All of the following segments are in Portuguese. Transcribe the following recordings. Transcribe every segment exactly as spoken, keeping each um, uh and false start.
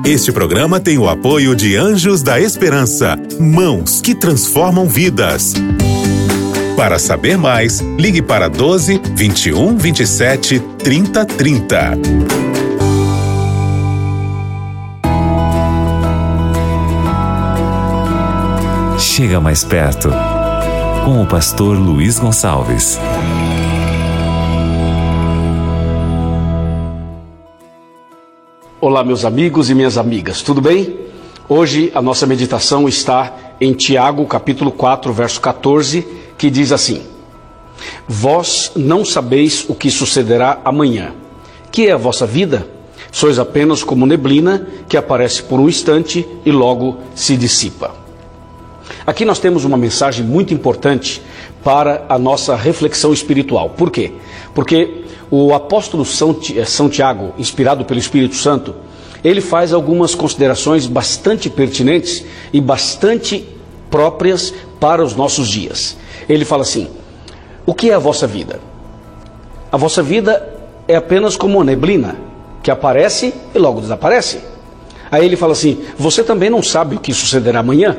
Este programa tem o apoio de Anjos da Esperança, mãos que transformam vidas. Para saber mais, ligue para doze, vinte e um, vinte e sete, trinta, trinta. Chega mais perto, com o pastor Luiz Gonçalves. Olá, meus amigos e minhas amigas, tudo bem? Hoje a nossa meditação está em Tiago, capítulo quatro, verso quatorze, que diz assim: Vós não sabeis o que sucederá amanhã. Que é a vossa vida? Sois apenas como neblina que aparece por um instante e logo se dissipa. Aqui nós temos uma mensagem muito importante para a nossa reflexão espiritual. Por quê? Porque o apóstolo São Tiago, inspirado pelo Espírito Santo, ele faz algumas considerações bastante pertinentes e bastante próprias para os nossos dias. Ele fala assim: o que é a vossa vida? A vossa vida é apenas como uma neblina que aparece e logo desaparece. Aí ele fala assim: você também não sabe o que sucederá amanhã?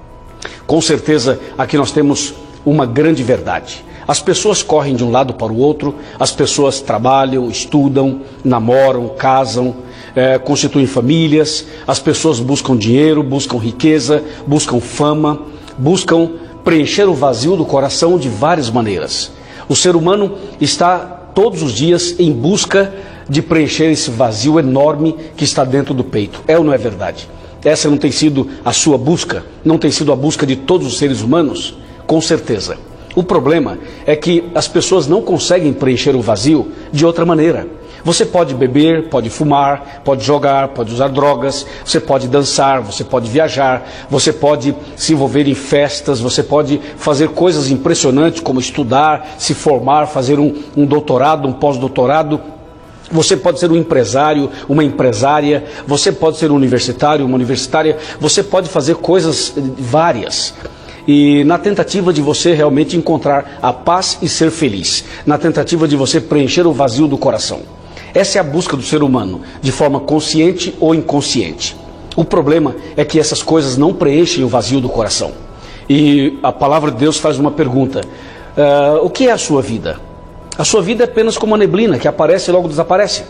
Com certeza aqui nós temos uma grande verdade. As pessoas correm de um lado para o outro, as pessoas trabalham, estudam, namoram, casam, é, constituem famílias, as pessoas buscam dinheiro, buscam riqueza, buscam fama, buscam preencher o vazio do coração de várias maneiras. O ser humano está todos os dias em busca de preencher esse vazio enorme que está dentro do peito. É ou não é verdade? Essa não tem sido a sua busca? Não tem sido a busca de todos os seres humanos? Com certeza. O problema é que as pessoas não conseguem preencher o vazio de outra maneira. Você pode beber, pode fumar, pode jogar, pode usar drogas, você pode dançar, você pode viajar, você pode se envolver em festas, você pode fazer coisas impressionantes como estudar, se formar, fazer um, um doutorado, um pós-doutorado. Você pode ser um empresário, uma empresária, você pode ser um universitário, uma universitária, você pode fazer coisas várias. E na tentativa de você realmente encontrar a paz e ser feliz, na tentativa de você preencher o vazio do coração. Essa é a busca do ser humano, de forma consciente ou inconsciente. O problema é que essas coisas não preenchem o vazio do coração. E a palavra de Deus faz uma pergunta: uh, o que é a sua vida? A sua vida é apenas como uma neblina que aparece e logo desaparece.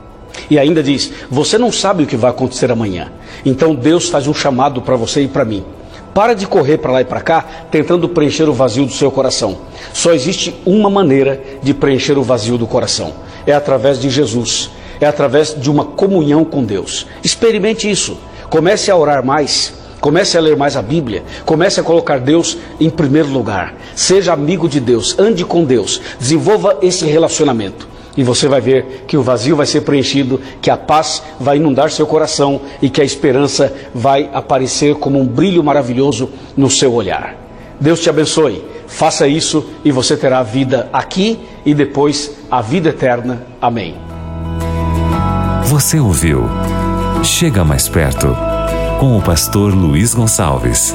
E ainda diz: você não sabe o que vai acontecer amanhã. Então Deus faz um chamado para você e para mim. Para de correr para lá e para cá, tentando preencher o vazio do seu coração. Só existe uma maneira de preencher o vazio do coração. É através de Jesus. É através de uma comunhão com Deus. Experimente isso. Comece a orar mais. Comece a ler mais a Bíblia. Comece a colocar Deus em primeiro lugar. Seja amigo de Deus. Ande com Deus. Desenvolva esse relacionamento. E você vai ver que o vazio vai ser preenchido, que a paz vai inundar seu coração e que a esperança vai aparecer como um brilho maravilhoso no seu olhar. Deus te abençoe. Faça isso e você terá a vida aqui e depois a vida eterna. Amém. Você ouviu Chega Mais Perto, com o pastor Luiz Gonçalves.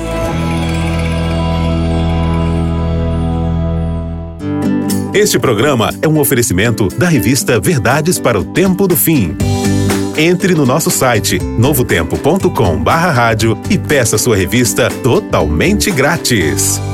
Este programa é um oferecimento da revista Verdades para o Tempo do Fim. Entre no nosso site novo tempo ponto com barra rádio e peça sua revista totalmente grátis.